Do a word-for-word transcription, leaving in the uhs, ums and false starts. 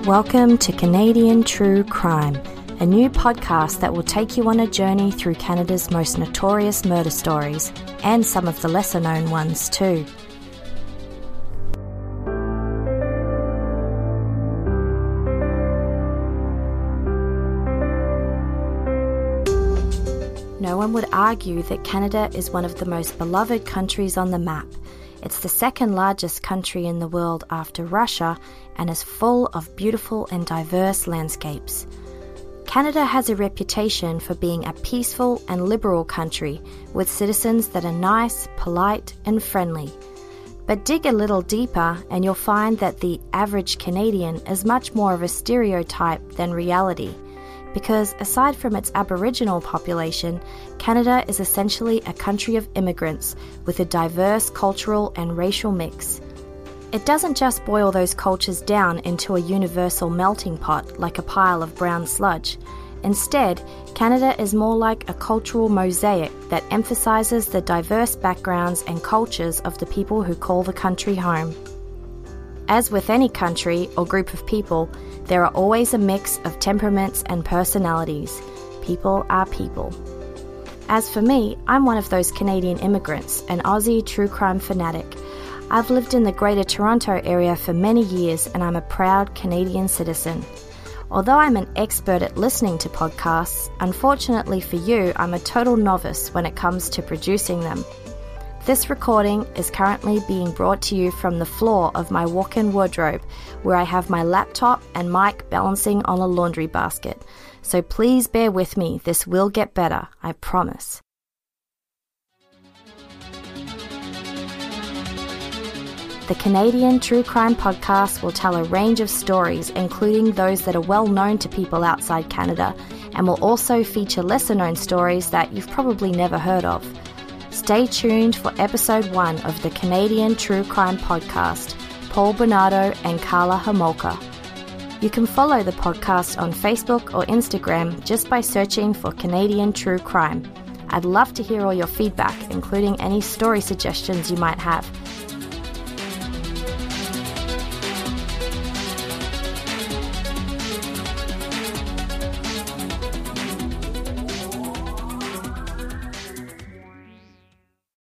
Welcome to Canadian True Crime, a new podcast that will take you on a journey through Canada's most notorious murder stories, and some of the lesser-known ones too. No one would argue that Canada is one of the most beloved countries on the map. It's the second largest country in the world after Russia and is full of beautiful and diverse landscapes. Canada has a reputation for being a peaceful and liberal country with citizens that are nice, polite, and friendly. But dig a little deeper and you'll find that the average Canadian is much more of a stereotype than reality. Because aside from its Aboriginal population, Canada is essentially a country of immigrants with a diverse cultural and racial mix. It doesn't just boil those cultures down into a universal melting pot like a pile of brown sludge. Instead, Canada is more like a cultural mosaic that emphasizes the diverse backgrounds and cultures of the people who call the country home. As with any country or group of people, there are always a mix of temperaments and personalities. People are people. As for me, I'm one of those Canadian immigrants, an Aussie true crime fanatic. I've lived in the Greater Toronto area for many years and I'm a proud Canadian citizen. Although I'm an expert at listening to podcasts, unfortunately for you, I'm a total novice when it comes to producing them. This recording is currently being brought to you from the floor of my walk-in wardrobe, where I have my laptop and mic balancing on a laundry basket. So please bear with me, this will get better, I promise. The Canadian True Crime Podcast will tell a range of stories, including those that are well known to people outside Canada, and will also feature lesser-known stories that you've probably never heard of. Stay tuned for episode one of the Canadian True Crime Podcast, Paul Bernardo and Carla Homolka. You can follow the podcast on Facebook or Instagram just by searching for Canadian True Crime. I'd love to hear all your feedback, including any story suggestions you might have.